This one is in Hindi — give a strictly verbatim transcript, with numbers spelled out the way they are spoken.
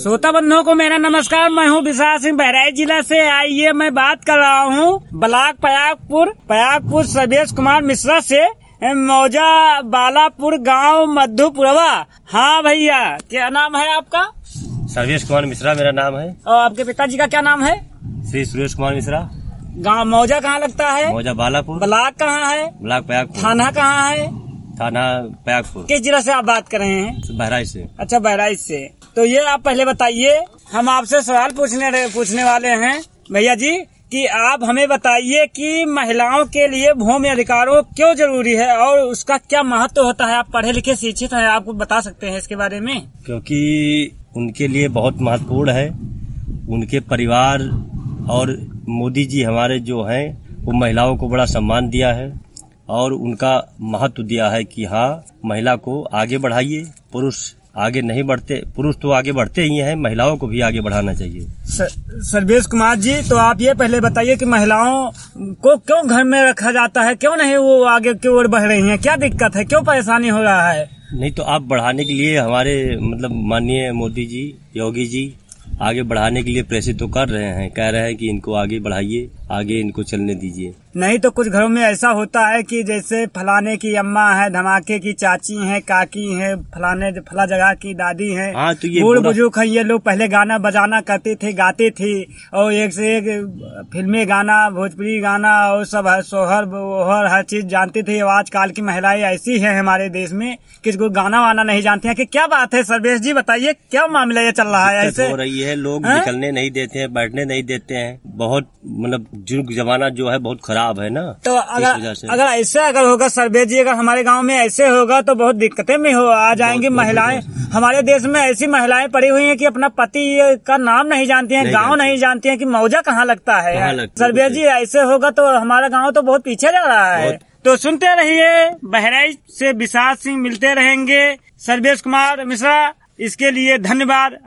श्रोता बंधुओं को मेरा नमस्कार। मैं हूं विशाल सिंह, बहराइच जिला से। आइए मैं बात कर रहा हूं ब्लॉक पयागपुर पयागपुर सर्वेश कुमार मिश्रा से, मौजा बालापुर गांव मधुपुरवा। हाँ भैया, क्या नाम है आपका? सर्वेश कुमार मिश्रा मेरा नाम है। और आपके पिताजी का क्या नाम है? श्री सुरेश कुमार मिश्रा। गांव मौजा कहाँ लगता है? मौजा बालापुर। ब्लॉक कहाँ है? ब्लॉक पयागपुर। थाना कहाँ है? थाना पयागपुर। किस जिला से आप बात कर रहे हैं? बहराइच से। अच्छा, बहराइच से। तो ये आप पहले बताइए, हम आपसे सवाल पूछने पूछने वाले हैं भैया जी कि आप हमें बताइए कि महिलाओं के लिए भूमि अधिकारों क्यों जरूरी है और उसका क्या महत्व होता है। आप पढ़े लिखे शिक्षित हैं, आपको बता सकते हैं इसके बारे में। क्योंकि उनके लिए बहुत महत्वपूर्ण है। उनके परिवार और मोदी जी हमारे जो हैं वो महिलाओं को बड़ा सम्मान दिया है और उनका महत्व दिया है कि हाँ, महिला को आगे बढ़ाइए। पुरुष आगे नहीं बढ़ते, पुरुष तो आगे बढ़ते ही हैं, महिलाओं को भी आगे बढ़ाना चाहिए। सर्वेश कुमार जी, तो आप ये पहले बताइए कि महिलाओं को क्यों घर में रखा जाता है, क्यों नहीं वो आगे की ओर बढ़ रही हैं? क्या दिक्कत है, क्यों परेशानी हो रहा है? नहीं तो आप बढ़ाने के लिए हमारे मतलब माननीय मोदी जी, योगी जी आगे बढ़ाने के लिए प्रेरित तो कर रहे हैं, कह रहे हैं कि इनको आगे बढ़ाइए, आगे इनको चलने दीजिए। नहीं तो कुछ घरों में ऐसा होता है कि जैसे फलाने की अम्मा है, धमाके की चाची है, काकी है, फलाने फला जगह की दादी है, हाँ, तो ये बूढ़ बुजुर्ग है, ये लोग पहले गाना बजाना करते थे, गाते थे और एक से एक फिल्मी गाना, भोजपुरी गाना और सब सोहर वोहर हर चीज जानते थे। आजकल की महिलाएं ऐसी है हमारे देश में किसी को गाना वाना नहीं जानती है कि क्या बात है? सर्वेश जी बताइए, क्या मामला ये चल रहा है? ऐसे हो रही है, लोग निकलने नहीं देते हैं, बैठने नहीं देते हैं। बहुत मतलब जुग जमाना जो है बहुत खराब है ना। तो अगर अगर ऐसे अगर होगा सर्वेश जी, अगर हमारे गांव में ऐसे होगा तो बहुत दिक्कतें में हो आ जाएंगी। महिलाएं हमारे देश में ऐसी महिलाएं पड़ी हुई हैं कि अपना पति का नाम नहीं जानती हैं, गांव नहीं जानती हैं कि मौजा कहाँ लगता है। सर्वेश जी, ऐसे होगा तो हमारा गाँव तो बहुत पीछे जा रहा है। तो सुनते रहिए, बहराइच से विशाल सिंह मिलते रहेंगे, सर्वेश कुमार मिश्रा। इसके लिए धन्यवाद।